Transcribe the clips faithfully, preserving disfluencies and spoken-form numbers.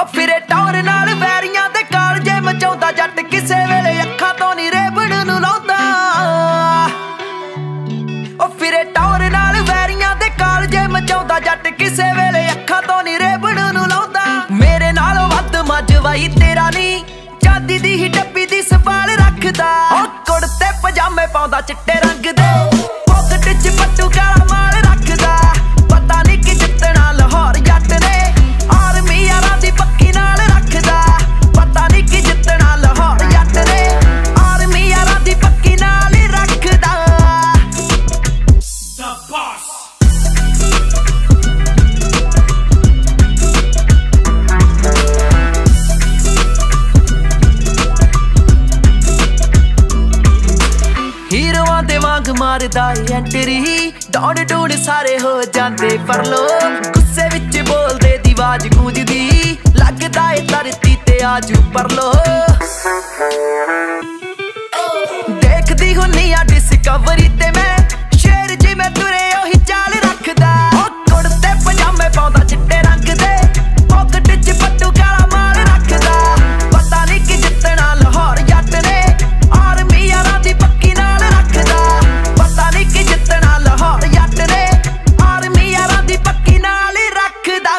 ਫਿਰੇ ਟੌਰ ਨਾਲ ਵੈਰੀਆਂ ਦੇ ਕਾਲਜੇ ਮਚਾਉਂਦਾ ਜੱਟ ਕਿਸੇ ਵੇਲੇ ਅੱਖਾਂ ਤੋਂ ਨੀ ਰੇਬਣ ਨੂੰ ਲਾਉਂਦਾ। ਉਹ ਫਿਰੇ ਟੌਰ ਨਾਲ ਵੈਰੀਆਂ ਦੇ ਕਾਲਜੇ ਮਚਾਉਂਦਾ ਜੱਟ ਕਿਸੇ ਵੇਲੇ ਅੱਖਾਂ ਤੋਂ ਨੀ ਰੇਬਣ ਨੂੰ ਲਾਉਂਦਾ। ਮੇਰੇ ਨਾਲੋਂ ਵੱਧ ਮੱਝਵਾਈ ਤੇਰਾ ਨੀ ਚਾਂਦੀ ਦੀ ਹੀ ਡੱਬੀ ਦੀ ਸੰਭਾਲ ਰੱਖਦਾ। ਉਹ ਕੁੜਤੇ ਪਜਾਮੇ ਪਾਉਂਦਾ ਚਿੱਟੇ ਰੰਗ ਦੇ ਪੌਕਟ ਚ ਪੱਟੂ ਕਾਲਾ ਮਾਲ ਰੱਖਦਾ। ਪਤਾ ਨੀ ਕਿ ਜਿੱਤਣਾ ਲਾਹੌਰ ਜੱਟ ਨੇ ਆਰਮੀ ਯਾਰਾਂ ਦੀ ਪੱਕੀ ਨਾਲ ਰੱਖਦਾ। ਪਤਾ ਨੀ ਕਿ ਜਿੱਤਣਾ ਲਾਹੌਰ ਜੱਟ ਨੇ ਆਰਮੀ ਯਾਰਾਂ ਦੀ ਪੱਕੀ ਨਾਲ ਹੀ ਰੱਖਦਾ। The boss ਹੀਰੋਆਂ ਦੇ ਵਾਂਗ ਮਾਰਦਾ ਐਂਟਰੀ ਦੌੜ ਦੌੜ ਸਾਰੇ ਹੋ ਜਾਂਦੇ ਪਰ ਲੋ ਗੁੱਸੇ ਵਿੱਚ ਬੋਲਦੇ ਦੀ ਆਵਾਜ਼ ਗੂੰਜਦੀ ਲੱਗਦਾ ਏ ਧਰਤੀ ਤੇ ਆਜੂ ਪਰ ਲੋ ਦੇਖਦੀ ਹੁੰਨੀ ਆ ਡਿਸਕਵਰੀ ਤੇ ਮੈਂ ਸ਼ੇਰ ਜਿਵੇਂ ਤੁਰੇ ਉਹੀ ਚਾਲ ਰੱਖਦਾ। ਉਹ ਕੁੜਤੇ ਪਜਾਮੇ ਪਾਉਂਦਾ ਚਿੱਟੇ ਰੰਗ ਦੇ ਪੌਕਟ ਚ ਪੱਟੂ ਕਾਲਾ ਮਾਲ ਰੱਖਦਾ। ਪਤਾ ਨੀ ਕਿ ਜਿੱਤਣਾ ਲਾਹੌਰ ਜੱਟ ਨੇ ਆਰਮੀ ਯਾਰਾਂ ਦੀ ਪੱਕੀ ਨਾਲ ਰੱਖਦਾ। ਪਤਾ ਨੀ ਕਿ ਜਿੱਤਣਾ ਲਾਹੌਰ ਜੱਟ ਨੇ ਆਰਮੀ ਯਾਰਾਂ ਦੀ ਪੱਕੀ ਨਾਲ ਹੀ ਰੱਖਦਾ।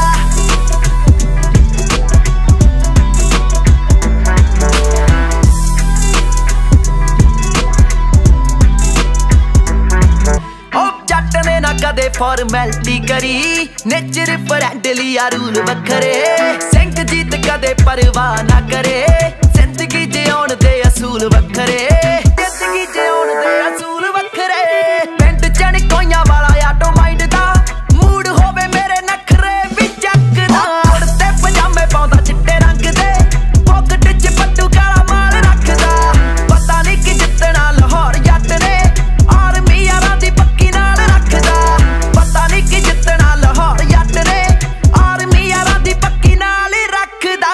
ਕਦੇ ਫਾਰਮੈਲਿਟੀ ਕਰੀ ਨੇਚਰ ਫਰੈਂਡਲੀ ਆ ਰੂਲ ਵੱਖਰੇ ਸਿੰਘ ਜੀਤ ਕਦੇ ਪਰਵਾਹ ਨਾ ਕਰੇ ਜ਼ਿੰਦਗੀ ਜਿਉਣ ਦੇ ਅਸੂਲ ਵੱਖਰੇ ਜ਼ਿੰਦਗੀ ਜਿਉਣ ਦੇ ਅਸੂਲ ਵੱਖਰੇ ਪਿੰਡ ਚਣਕੋਈਆਂ ਵਾਲਾ ਆਟੋ ਮਾਈਂਡ ਦਾ ਮੂਡ ਹੋਵੇ ਮੇਰੇ ਨਖਰੇ ਵੀ ਚੱਕਦਾ। ਕੁੜਤੇ ਪਜਾਮੇ ਪਾਉਂਦਾ ਚਿੱਟੇ ਰੰਗ ਦੇ ਪੌਕਟ ਚ ਪੱਟੂ ਕਾਲਾ ਮਾਲ ਰੱਖਦਾ। ਪਤਾ ਨੀ ਕਿ ਜਿੱਤਣਾ ਲਾਹੌਰ ਜੱਟ ਨੇ ਆਰਮੀ ਯਾਰਾਂ ਦੀ ਪੱਕੀ ਨਾਲ ਰੱਖਦਾ। ਪਤਾ ਨੀ ਕਿ ਜਿੱਤਣਾ ਲਾਹੌਰ ਜੱਟ ਨੇ ਆਰਮੀ ਯਾਰਾਂ ਦੀ ਪੱਕੀ ਨਾਲ ਹੀ ਰੱਖਦਾ।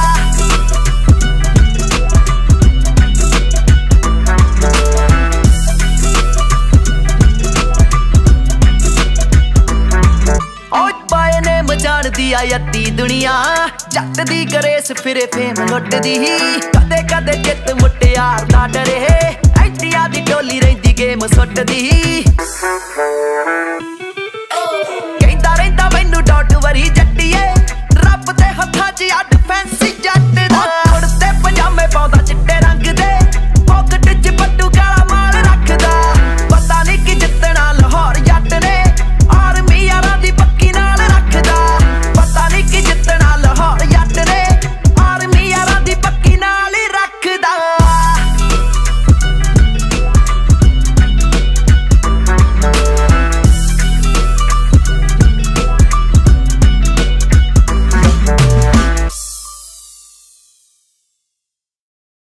ਉਹ ਬਾਏ ਨੇ ਮਜਾਣਦੀ ਆ ਅੱਧੀ ਦੁਨੀਆ ਜੱਟ ਦੀ ਗਰੇਸ ਫਿਰੇ ਫੇਮ ਲੁੱਟਦੀ ਕਦੇ ਕਦੇ ਚਿੱਤ ਮੁਟਿਆਰ ਦਾ ਡਰੇ ਐਂਟੀਆਂ ਦੀ ਟੋਲੀ ਰਹਿੰਦੀ ਗੇਮ ਸੁੱਟਦੀ। ਕਹਿੰਦਾ ਰਹਿੰਦਾ ਮੈਨੂੰ ਡੋਂਟ ਵਰੀ